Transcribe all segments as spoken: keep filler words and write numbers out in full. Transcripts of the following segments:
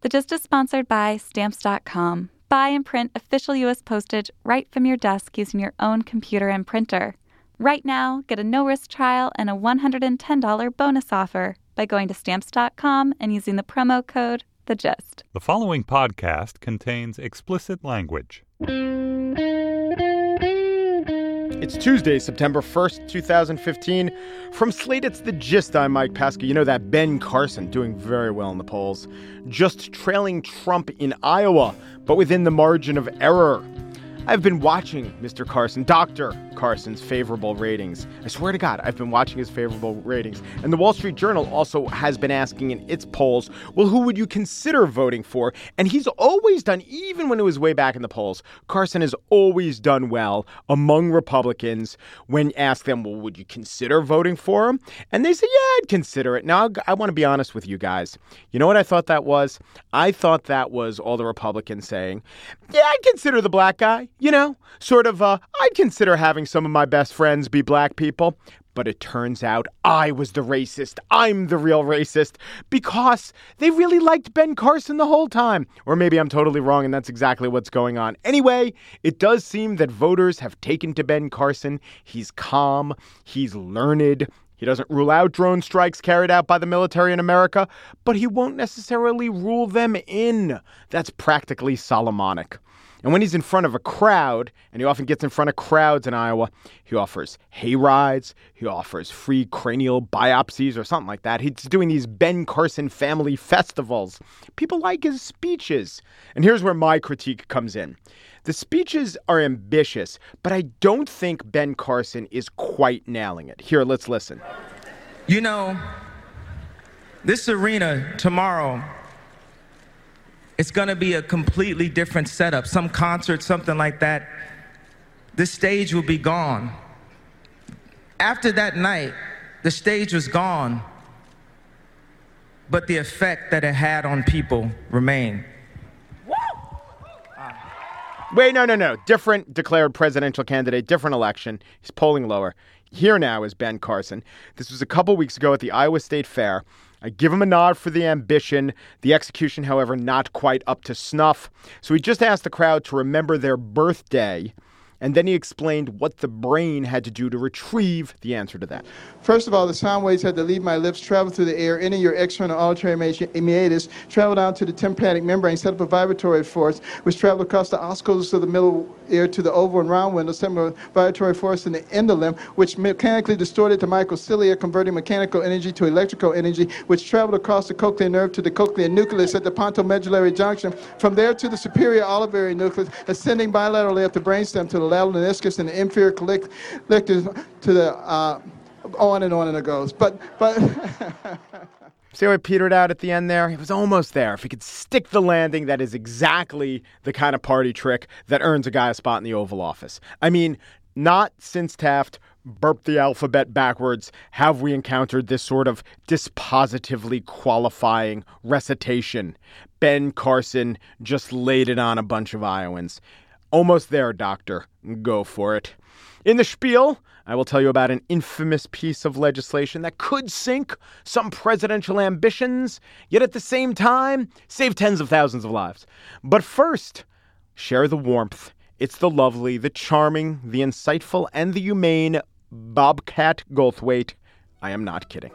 The Gist is sponsored by Stamps dot com. Buy and print official U S postage right from your desk using your own computer and printer. Right now, get a no-risk trial and a one hundred ten dollars bonus offer by going to Stamps dot com and using the promo code The Gist. The following podcast contains explicit language. It's Tuesday, September first, two thousand fifteen. From Slate, it's The Gist. I'm Mike Pesca. You know that Ben Carson doing very well in the polls, just trailing Trump in Iowa, but within the margin of error. I've been watching Mister Carson, Doctor Carson's favorable ratings. I swear to God, I've been watching his favorable ratings. And the Wall Street Journal also has been asking in its polls, well, who would you consider voting for? And he's always done, even when it was way back in the polls, Carson has always done well among Republicans when asked them, well, would you consider voting for him? And they say, yeah, I'd consider it. Now, I want to be honest with you guys. You know what I thought that was? I thought that was all the Republicans saying, yeah, I'd consider the black guy. You know, sort of, uh, I'd consider having some of my best friends be black people. But it turns out I was the racist. I'm the real racist because they really liked Ben Carson the whole time. Or maybe I'm totally wrong and that's exactly what's going on. Anyway, it does seem that voters have taken to Ben Carson. He's calm. He's learned. He doesn't rule out drone strikes carried out by the military in America, but he won't necessarily rule them in. That's practically Solomonic. And when he's in front of a crowd, and he often gets in front of crowds in Iowa, he offers hay rides, he offers free cranial biopsies or something like that. He's doing these Ben Carson family festivals. People like his speeches. And here's where my critique comes in. The speeches are ambitious, but I don't think Ben Carson is quite nailing it. Here, let's listen. You know, this arena tomorrow, it's going to be a completely different setup. Some concert, something like that. The stage will be gone. After that night, the stage was gone, but the effect that it had on people remained. Wait, no, no, no. Different declared presidential candidate, different election. He's polling lower. Here now is Ben Carson. This was a couple weeks ago at the Iowa State Fair. I give him a nod for the ambition. The execution, however, not quite up to snuff. So he just asked the crowd to remember their birthday. And then he explained what the brain had to do to retrieve the answer to that. First of all, the sound waves had to leave my lips, travel through the air, enter your external auditory meatus, travel down to the tympanic membrane, set up a vibratory force, which traveled across the oscillus of the middle ear to the oval and round window, set up a vibratory force in the endolimb, which mechanically distorted the microcilia, converting mechanical energy to electrical energy, which traveled across the cochlear nerve to the cochlear nucleus at the pontomedullary junction, from there to the superior olivary nucleus, ascending bilaterally up the brainstem to the lateral meniscus and the inferior collectors to the uh, on and on and it goes. But but see how it petered out at the end there? He was almost there. If he could stick the landing, that is exactly the kind of party trick that earns a guy a spot in the Oval Office. I mean, not since Taft burped the alphabet backwards have we encountered this sort of dispositively qualifying recitation. Ben Carson just laid it on a bunch of Iowans. Almost there, doctor. Go for it. In the spiel, I will tell you about an infamous piece of legislation that could sink some presidential ambitions, yet at the same time, save tens of thousands of lives. But first, share the warmth. It's the lovely, the charming, the insightful, and the humane Bobcat Goldthwait. I am not kidding.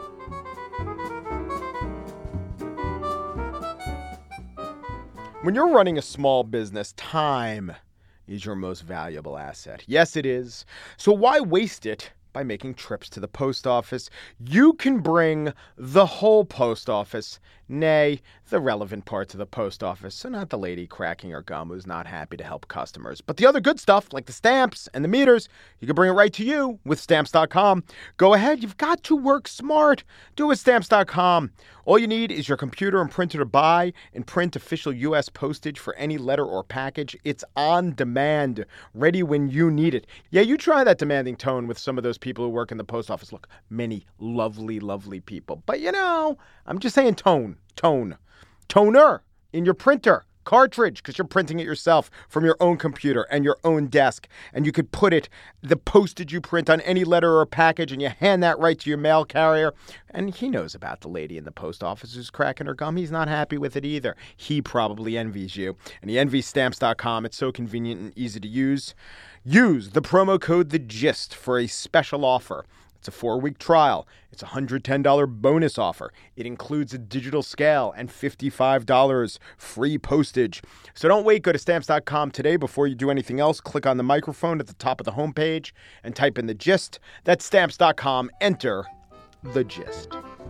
When you're running a small business, time is your most valuable asset. Yes, it is. So why waste it by making trips to the post office? You can bring the whole post office, nay, the relevant parts of the post office, so not the lady cracking her gum who's not happy to help customers. But the other good stuff, like the stamps and the meters, you can bring it right to you with Stamps dot com. Go ahead, you've got to work smart. Do it with Stamps dot com. All you need is your computer and printer to buy and print official U S postage for any letter or package. It's on demand, ready when you need it. Yeah, you try that demanding tone with some of those people who work in the post office. Look, many lovely, lovely people. But, you know, I'm just saying tone, tone, toner in your printer. cartridge, because you're printing it yourself from your own computer and your own desk. And you could put it, the postage you print on any letter or package, and you hand that right to your mail carrier. And he knows about the lady in the post office who's cracking her gum. He's not happy with it either. He probably envies you. And he envies Stamps dot com. It's so convenient and easy to use. Use the promo code The Gist for a special offer. It's a four-week trial. It's a one hundred ten dollars bonus offer. It includes a digital scale and fifty-five dollars free postage. So don't wait. Go to Stamps dot com today before you do anything else. Click on the microphone at the top of the homepage and type in The Gist. That's Stamps dot com. Enter The Gist.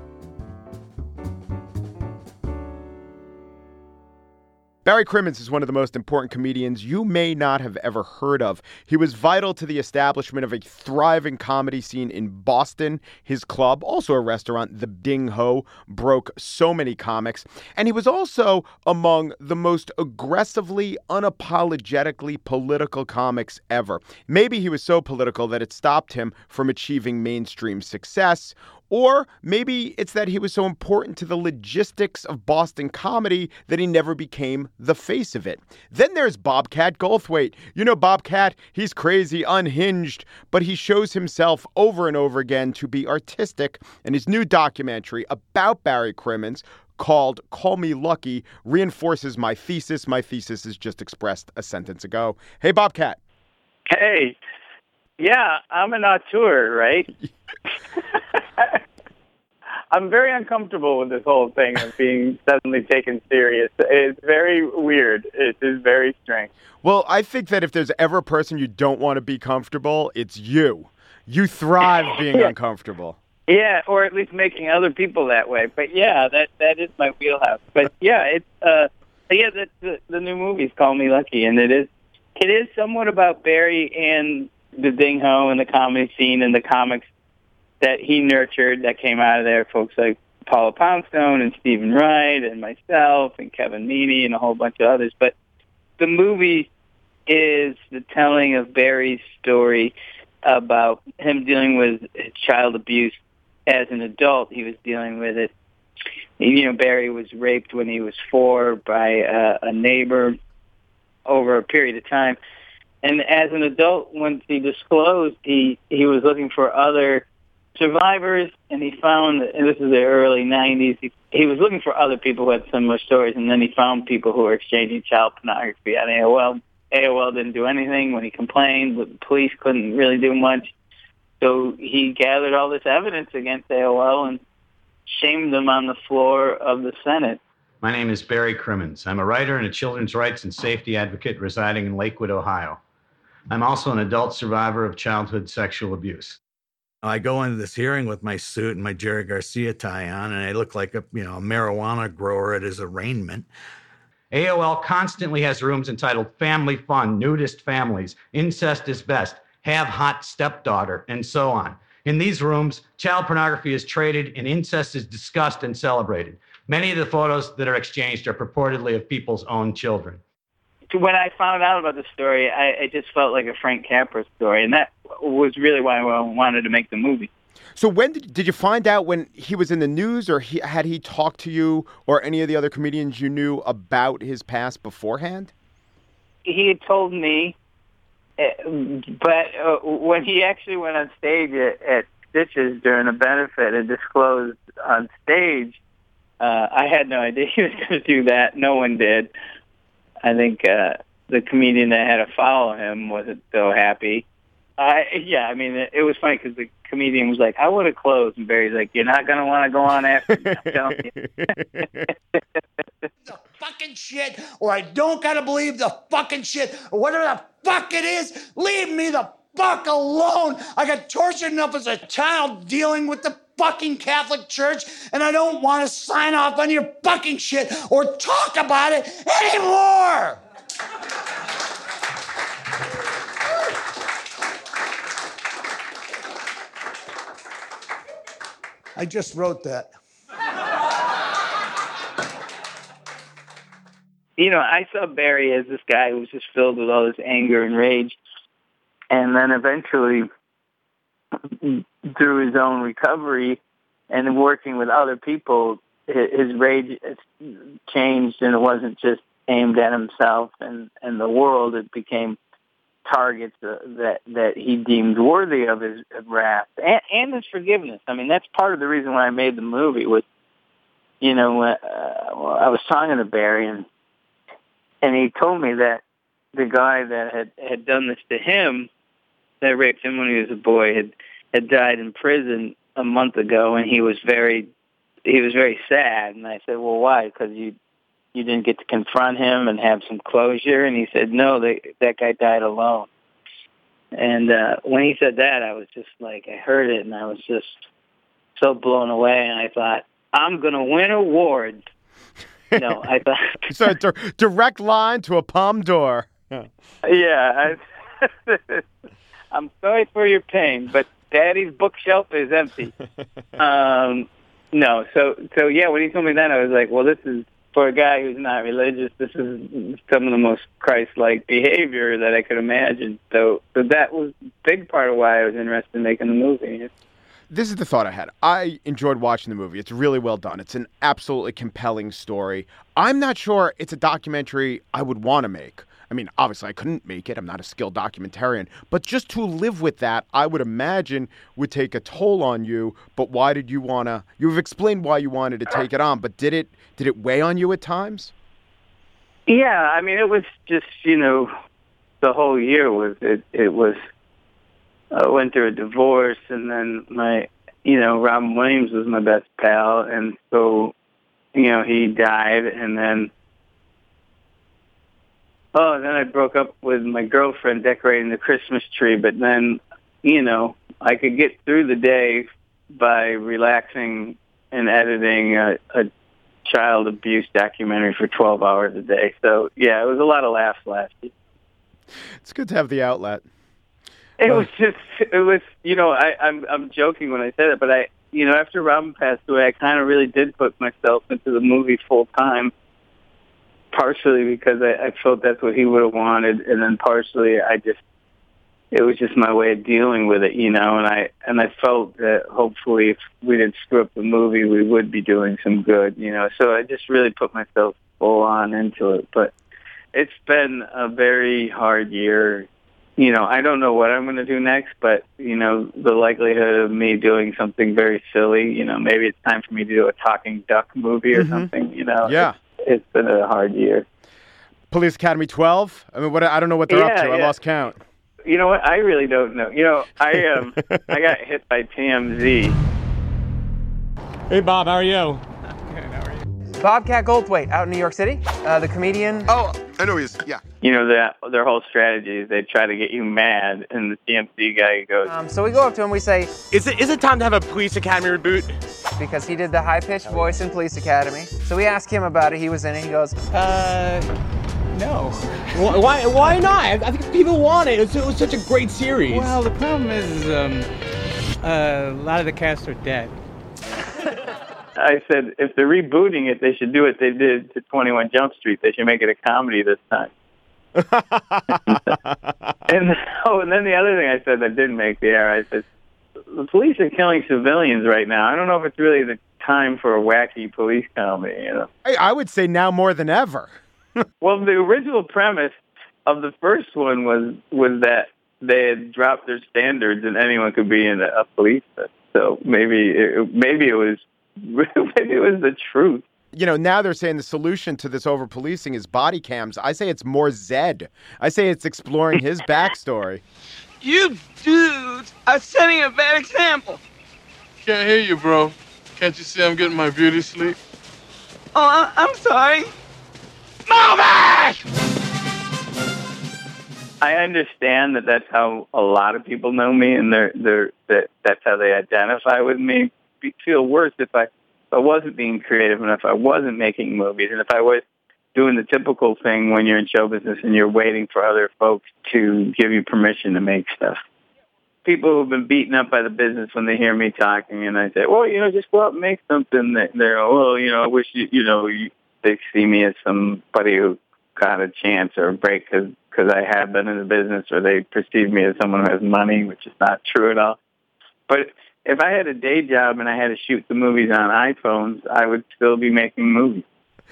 Barry Crimmins is one of the most important comedians you may not have ever heard of. He was vital to the establishment of a thriving comedy scene in Boston. His club, also a restaurant, the Ding Ho, broke so many comics. And he was also among the most aggressively, unapologetically political comics ever. Maybe he was so political that it stopped him from achieving mainstream success. Or maybe it's that he was so important to the logistics of Boston comedy that he never became the face of it. Then there's Bobcat Goldthwait. You know Bobcat, he's crazy, unhinged, but he shows himself over and over again to be artistic. And his new documentary about Barry Crimmins, called Call Me Lucky, reinforces my thesis. My thesis is just expressed a sentence ago. Hey, Bobcat. Hey. Yeah, I'm an auteur, right? I'm very uncomfortable with this whole thing of being suddenly taken serious. It's very weird. It is very strange. Well, I think that if there's ever a person you don't want to be comfortable, it's you. You thrive being yeah. uncomfortable. Yeah, or at least making other people that way. But yeah, that that is my wheelhouse. But yeah, it's uh, yeah, the, the the new movie's Call Me Lucky, and it is it is somewhat about Barry and the Ding Ho and the comedy scene and the comics that he nurtured that came out of there, folks like Paula Poundstone and Stephen Wright and myself and Kevin Meaney and a whole bunch of others. But the movie is the telling of Barry's story about him dealing with child abuse as an adult. He was dealing with it. You know, Barry was raped when he was four by uh, a neighbor over a period of time. And as an adult, once he disclosed, he, he was looking for other survivors, and he found, and this is the early nineties, he, he was looking for other people who had similar stories, and then he found people who were exchanging child pornography on A O L. A O L didn't do anything when he complained, but the police couldn't really do much. So he gathered all this evidence against A O L and shamed them on the floor of the Senate. My name is Barry Crimmins. I'm a writer and a children's rights and safety advocate residing in Lakewood, Ohio. I'm also an adult survivor of childhood sexual abuse. I go into this hearing with my suit and my Jerry Garcia tie on, and I look like a, you know, a marijuana grower at his arraignment. A O L constantly has rooms entitled Family Fun, Nudist Families, Incest is Best, Have Hot Stepdaughter, and so on. In these rooms, child pornography is traded and incest is discussed and celebrated. Many of the photos that are exchanged are purportedly of people's own children. When I found out about the story, I, I just felt like a Frank Capra story, and that was really why I wanted to make the movie. So when did, did you find out when he was in the news, or he, had he talked to you or any of the other comedians you knew about his past beforehand? He had told me, but uh, when he actually went on stage at, at Stitches during a benefit and disclosed on stage, uh, I had no idea he was going to do that. No one did. I think uh, the comedian that had to follow him wasn't so happy. I, yeah, I mean, it, it was funny because the comedian was like, I would have closed. And Barry's like, you're not going to want to go on after me, I'm telling you. The fucking shit, or I don't got to believe the fucking shit, or whatever the fuck it is. Leave me the fuck alone. I got tortured enough as a child dealing with the fucking Catholic Church, and I don't want to sign off on your fucking shit or talk about it anymore. I just wrote that. You know, I saw Barry as this guy who was just filled with all this anger and rage, and then eventually, through his own recovery and working with other people, his rage changed, and it wasn't just aimed at himself and, and the world. It became targets uh, that that he deemed worthy of his wrath and, and his forgiveness. I mean, that's part of the reason why I made the movie. Was, you know, uh, well, I was talking to Barry, and and he told me that the guy that had, had done this to him, that raped him when he was a boy, had had died in prison a month ago, and he was very he was very sad. And I said, well, why? Because you. You didn't get to confront him and have some closure? And he said, no, they, that guy died alone. And uh, when he said that, I was just like, I heard it, and I was just so blown away. And I thought, I'm going to win awards. No, I thought... So a di- direct line to a Palme d'Or. Yeah, yeah I, I'm sorry for your pain, but Daddy's bookshelf is empty. um, no, so, so yeah, when he told me that, I was like, well, this is... For a guy who's not religious, this is some of the most Christ-like behavior that I could imagine. So, so that was a big part of why I was interested in making the movie. This is the thought I had. I enjoyed watching the movie. It's really well done. It's an absolutely compelling story. I'm not sure it's a documentary I would want to make. I mean, obviously, I couldn't make it. I'm not a skilled documentarian. But just to live with that, I would imagine would take a toll on you. But why did you want to... You've explained why you wanted to take it on, but did it did it weigh on you at times? Yeah, I mean, it was just, you know, the whole year was... It, it was... I went through a divorce, and then my... You know, Robin Williams was my best pal, and so, you know, he died, and then... Oh, then I broke up with my girlfriend decorating the Christmas tree, but then, you know, I could get through the day by relaxing and editing a, a child abuse documentary for twelve hours a day. So, yeah, it was a lot of laughs last year. It's good to have the outlet. It was just, it was, you know, I, I'm I'm joking when I said it, but I, you know, after Robin passed away, I kind of really did put myself into the movie full time. Partially because I, I felt that's what he would have wanted, and then partially I just, it was just my way of dealing with it, you know, and I and I felt that hopefully if we didn't screw up the movie, we would be doing some good, you know, so I just really put myself full on into it, but it's been a very hard year. You know, I don't know what I'm going to do next, but, you know, the likelihood of me doing something very silly, you know, maybe it's time for me to do a talking duck movie or mm-hmm. something, you know. Yeah. It's been a hard year. Police Academy twelve? I mean, what? I don't know what they're yeah, up to. I yeah. lost count. You know what? I really don't know. You know, I um, I got hit by T M Z. Hey, Bob, how are you? Good, how are you? Bobcat Goldthwait out in New York City, uh, the comedian. Oh, I know he is, yeah. You know, that their whole strategy is they try to get you mad, and the T M Z guy goes... Um, so we go up to him, we say... Is it is it time to have a Police Academy reboot? Because he did the high-pitched voice in Police Academy. So we asked him about it, he was in it, he goes... Uh, no. Why Why not? I think people want it. It was, it was such a great series. Well, the problem is um, uh, a lot of the cast are dead. I said, if they're rebooting it, they should do what they did to twenty-one Jump Street. They should make it a comedy this time. and oh, and then the other thing I said that didn't make the air, I said, the police are killing civilians right now. I don't know if it's really the time for a wacky police comedy, you know. I, I would say now more than ever. Well, the original premise of the first one was was that they had dropped their standards and anyone could be in a, a police. So maybe it, maybe it was maybe it was the truth. You know, now they're saying the solution to this over-policing is body cams. I say it's more Zed. I say it's exploring his backstory. You dudes are setting a bad example. Can't hear you, bro. Can't you see I'm getting my beauty sleep? Oh, I- I'm sorry. Move it! I understand that that's how a lot of people know me, and they're, they're, that that's how they identify with me. It'd feel worse if I, if I wasn't being creative and if I wasn't making movies and if I was doing the typical thing when you're in show business and you're waiting for other folks to give you permission to make stuff. People who've been beaten up by the business when they hear me talking, and I say, well, you know, just go out and make something. That they're, well, you know, I wish, you, you know, you, they see me as somebody who got a chance or a break because because I have been in the business, or they perceive me as someone who has money, which is not true at all. But if I had a day job and I had to shoot the movies on iPhones, I would still be making movies.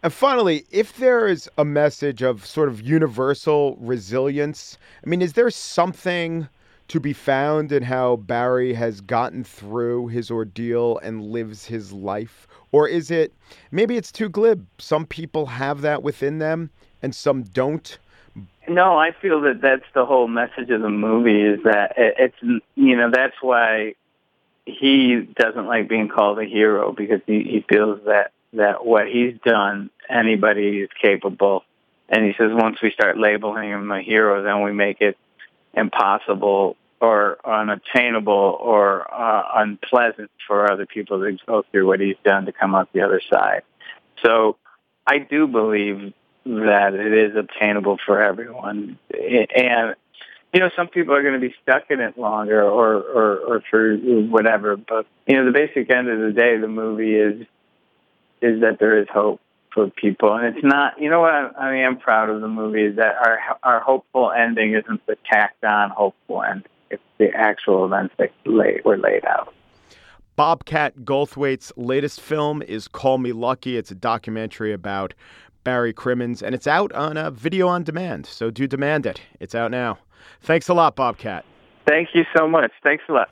And finally, if there is a message of sort of universal resilience, I mean, is there something to be found in how Barry has gotten through his ordeal and lives his life? Or is it, maybe it's too glib. Some people have that within them and some don't. No, I feel that that's the whole message of the movie, is that it's, you know, that's why he doesn't like being called a hero, because he, he feels that, that what he's done, anybody is capable. And he says once we start labeling him a hero, then we make it impossible or unattainable or uh, unpleasant for other people to go through what he's done to come out the other side. So I do believe that it is obtainable for everyone. And, you know, some people are going to be stuck in it longer or, or, or for whatever. But, you know, the basic end of the day, the movie is is that there is hope for people. And it's not, you know what I, I mean, I'm proud of the movie, is that our our hopeful ending isn't the tacked on hopeful ending. It's the actual events that lay, were laid out. Bobcat Goldthwait's latest film is Call Me Lucky. It's a documentary about Barry Crimmins, and it's out on a video on demand. So do demand it. It's out now. Thanks a lot, Bobcat. Thank you so much. Thanks a lot.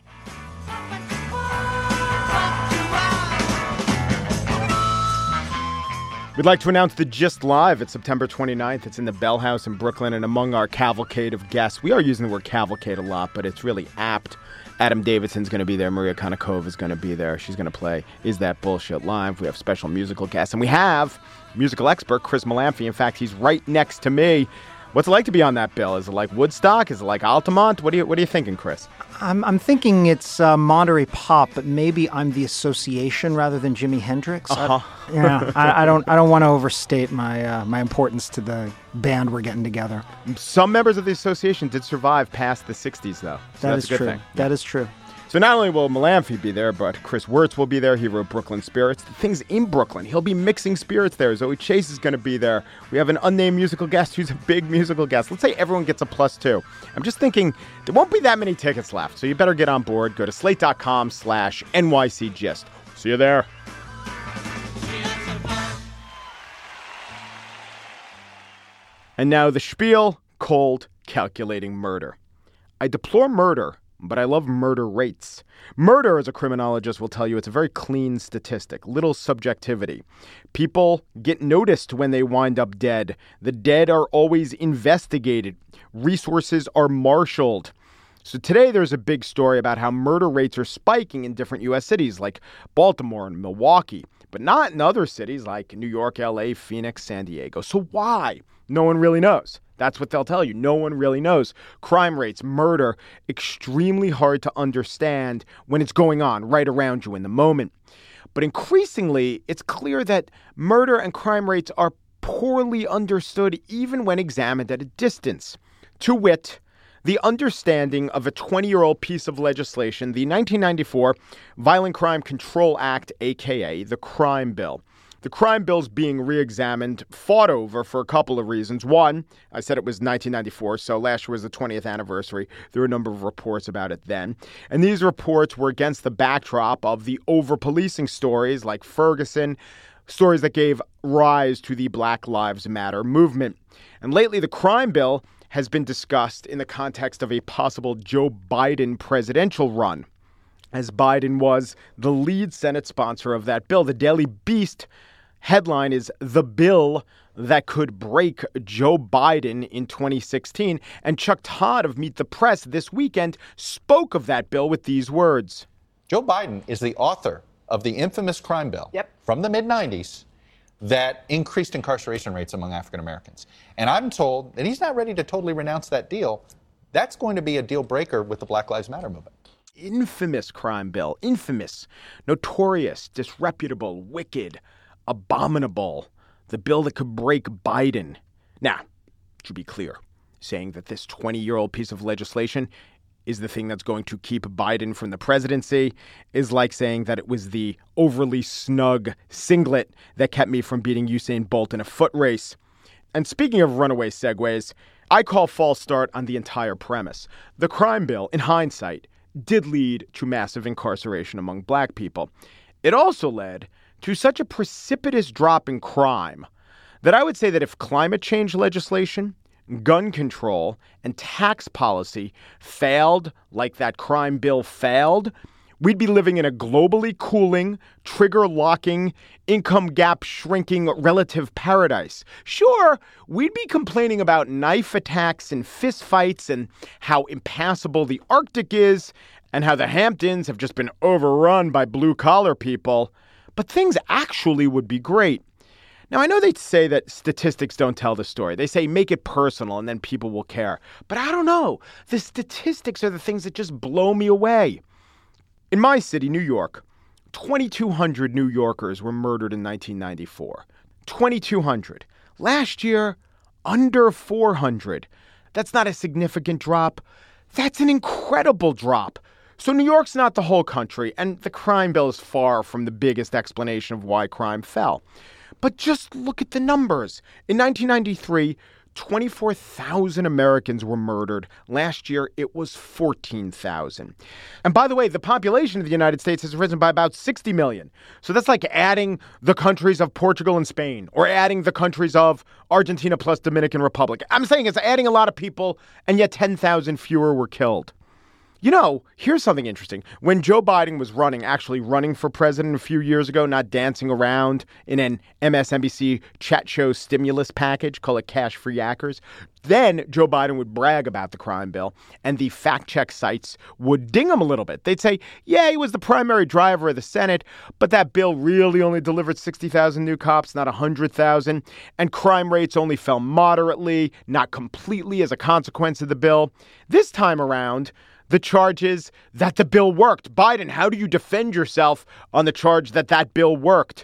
We'd like to announce the Gist Live. It's September twenty-ninth. It's in the Bell House in Brooklyn. And among our cavalcade of guests, we are using the word cavalcade a lot, but it's really apt. Adam Davidson's going to be there. Maria Konnikova is going to be there. She's going to play Is That Bullshit Live. We have special musical guests. And we have musical expert Chris Malamphy. In fact, he's right next to me. What's it like to be on that bill? Is it like Woodstock? Is it like Altamont? What are you, what are you thinking, Chris? I'm, I'm thinking it's uh, Monterey Pop, but maybe I'm the association rather than Jimi Hendrix. Uh-huh. I, yeah, I, I don't I don't want to overstate my uh, my importance to the band we're getting together. Some members of the association did survive past the sixties, though. So that that's is a good true. thing. That is true. So not only will Malamphy be there, but Chris Wirtz will be there. He wrote Brooklyn Spirits. The thing's in Brooklyn. He'll be mixing spirits there. Zoe Chase is going to be there. We have an unnamed musical guest who's a big musical guest. Let's say everyone gets a plus two. I'm just thinking there won't be that many tickets left, so you better get on board. Go to slate.com slash NYCGist. See you there. And now the spiel, cold, calculating murder. I deplore murder, but I love murder rates. Murder, as a criminologist will tell you, it's a very clean statistic, little subjectivity. People get noticed when they wind up dead. The dead are always investigated. Resources are marshaled. So today there's a big story about how murder rates are spiking in different U S cities like Baltimore and Milwaukee, but not in other cities like New York, L A, Phoenix, San Diego. So why? No one really knows. That's what they'll tell you. No one really knows. Crime rates, murder, extremely hard to understand when it's going on right around you in the moment. But increasingly, it's clear that murder and crime rates are poorly understood even when examined at a distance. To wit, the understanding of a twenty-year-old piece of legislation, the nineteen ninety-four Violent Crime Control Act, a k a the Crime Bill. The crime bill's being re-examined, fought over for a couple of reasons. One, I said it was nineteen ninety-four, so last year was the twentieth anniversary. There were a number of reports about it then. And these reports were against the backdrop of the over-policing stories like Ferguson, stories that gave rise to the Black Lives Matter movement. And lately, the crime bill has been discussed in the context of a possible Joe Biden presidential run, as Biden was the lead Senate sponsor of that bill. The Daily Beast headline is "The Bill That Could Break Joe Biden in twenty sixteen." And Chuck Todd of Meet the Press this weekend spoke of that bill with these words. Joe Biden is the author of the infamous crime bill yep. from the mid nineties that increased incarceration rates among African Americans. And I'm told that he's not ready to totally renounce that deal. That's going to be a deal breaker with the Black Lives Matter movement. Infamous crime bill. Infamous. Notorious. Disreputable. Wicked. Abominable. The bill that could break Biden. Now, to be clear, saying that this twenty-year-old piece of legislation is the thing that's going to keep Biden from the presidency is like saying that it was the overly snug singlet that kept me from beating Usain Bolt in a foot race. And speaking of runaway segues, I call false start on the entire premise. The crime bill, in hindsight, did lead to massive incarceration among black people. It also led to such a precipitous drop in crime that I would say that if climate change legislation, gun control, and tax policy failed like that crime bill failed, we'd be living in a globally cooling, trigger-locking, income gap shrinking relative paradise. Sure, we'd be complaining about knife attacks and fistfights and how impassable the Arctic is and how the Hamptons have just been overrun by blue-collar people, but things actually would be great. Now, I know they say that statistics don't tell the story. They say make it personal and then people will care. But I don't know. The statistics are the things that just blow me away. In my city, New York, twenty-two hundred New Yorkers were murdered in nineteen ninety-four. twenty-two hundred. Last year, under four hundred. That's not a significant drop. That's an incredible drop. So New York's not the whole country, and the crime bill is far from the biggest explanation of why crime fell. But just look at the numbers. In nineteen ninety-three, twenty-four thousand Americans were murdered. Last year, it was fourteen thousand. And by the way, the population of the United States has risen by about sixty million. So that's like adding the countries of Portugal and Spain, or adding the countries of Argentina plus Dominican Republic. I'm saying it's adding a lot of people, and yet ten thousand fewer were killed. You know, here's something interesting. When Joe Biden was running, actually running for president a few years ago, not dancing around in an M S N B C chat show stimulus package, call it Cash for Yackers, then Joe Biden would brag about the crime bill and the fact check sites would ding him a little bit. They'd say, yeah, he was the primary driver of the Senate, but that bill really only delivered sixty thousand new cops, not one hundred thousand. And crime rates only fell moderately, not completely as a consequence of the bill. This time around, the charge is that the bill worked. Biden, how do you defend yourself on the charge that that bill worked?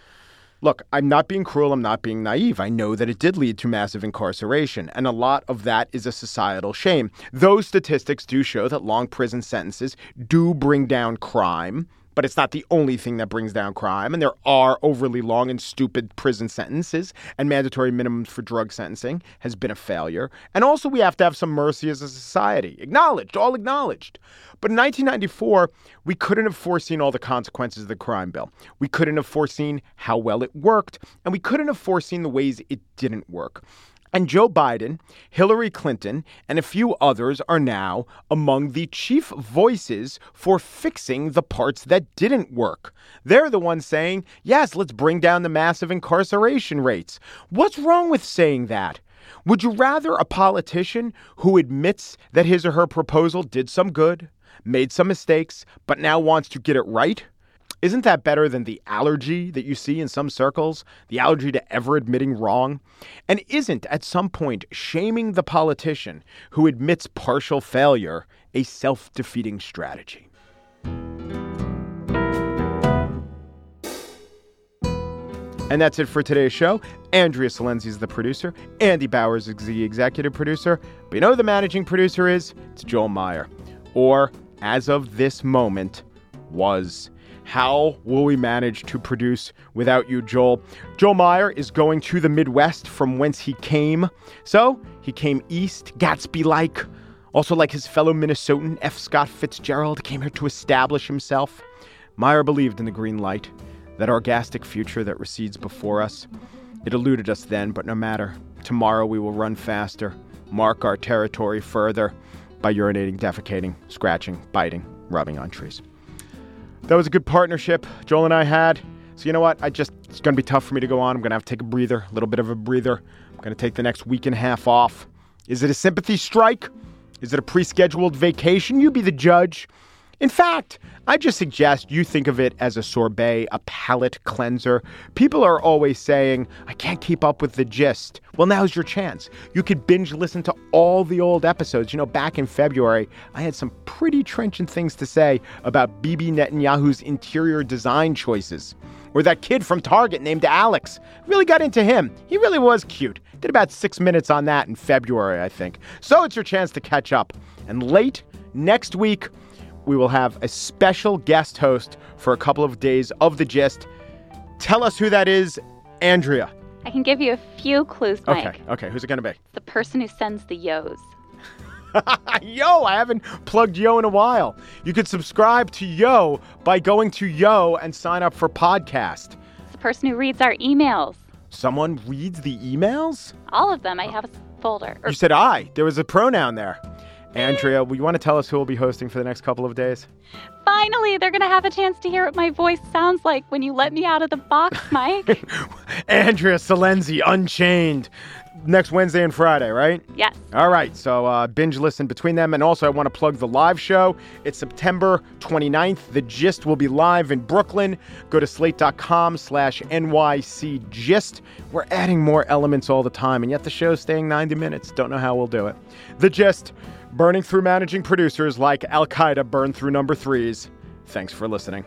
Look, I'm not being cruel. I'm not being naive. I know that it did lead to massive incarceration, and a lot of that is a societal shame. Those statistics do show that long prison sentences do bring down crime, but it's not the only thing that brings down crime. And there are overly long and stupid prison sentences, and mandatory minimums for drug sentencing has been a failure. And also we have to have some mercy as a society. Acknowledged, all acknowledged. But in nineteen ninety-four, we couldn't have foreseen all the consequences of the crime bill. We couldn't have foreseen how well it worked, and we couldn't have foreseen the ways it didn't work. And Joe Biden, Hillary Clinton, and a few others are now among the chief voices for fixing the parts that didn't work. They're the ones saying, yes, let's bring down the massive incarceration rates. What's wrong with saying that? Would you rather a politician who admits that his or her proposal did some good, made some mistakes, but now wants to get it right? Isn't that better than the allergy that you see in some circles, the allergy to ever admitting wrong? And isn't, at some point, shaming the politician who admits partial failure a self-defeating strategy? And that's it for today's show. Andrea Salenzi is the producer. Andy Bowers is the executive producer. But you know who the managing producer is? It's Joel Meyer. Or, as of this moment, was... How will we manage to produce without you, Joel? Joel Meyer is going to the Midwest from whence he came. So he came east, Gatsby-like. Also like his fellow Minnesotan, F. Scott Fitzgerald, came here to establish himself. Meyer believed in the green light, that orgastic future that recedes before us. It eluded us then, but no matter. Tomorrow we will run faster, mark our territory further by urinating, defecating, scratching, biting, rubbing on trees. That was a good partnership Joel and I had. So you know what? I just, it's going to be tough for me to go on. I'm going to have to take a breather, a little bit of a breather. I'm going to take the next week and a half off. Is it a sympathy strike? Is it a pre-scheduled vacation? You be the judge. In fact, I just suggest you think of it as a sorbet, a palate cleanser. People are always saying, I can't keep up with the gist. Well, now's your chance. You could binge listen to all the old episodes. You know, back in February, I had some pretty trenchant things to say about Bibi Netanyahu's interior design choices. Or that kid from Target named Alex. Really got into him. He really was cute. Did about six minutes on that in February, I think. So it's your chance to catch up. And late next week, we will have a special guest host for a couple of days of The Gist. Tell us who that is, Andrea. I can give you a few clues, Mike. Okay, okay. Who's it going to be? The person who sends the yos. Yo, I haven't plugged Yo in a while. You could subscribe to Yo by going to Yo and sign up for podcast. It's the person who reads our emails. Someone reads the emails? All of them. I have a folder. You said I. There was a pronoun there. Andrea, will you want to tell us who will be hosting for the next couple of days? Finally, they're going to have a chance to hear what my voice sounds like when you let me out of the box, Mike. Andrea Salenzi, Unchained. Next Wednesday and Friday, right? Yes. All right, so uh, binge listen between them. And also, I want to plug the live show. It's September twenty-ninth. The Gist will be live in Brooklyn. Go to slate.com slash NYC Gist. We're adding more elements all the time, and yet the show's staying ninety minutes. Don't know how we'll do it. The Gist, burning through managing producers like Al-Qaeda burned through number threes. Thanks for listening.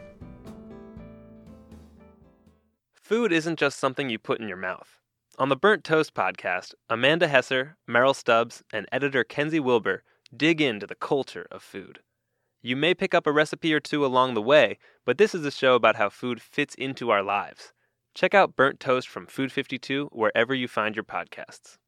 Food isn't just something you put in your mouth. On the Burnt Toast podcast, Amanda Hesser, Meryl Stubbs, and editor Kenzie Wilbur dig into the culture of food. You may pick up a recipe or two along the way, but this is a show about how food fits into our lives. Check out Burnt Toast from Food fifty-two wherever you find your podcasts.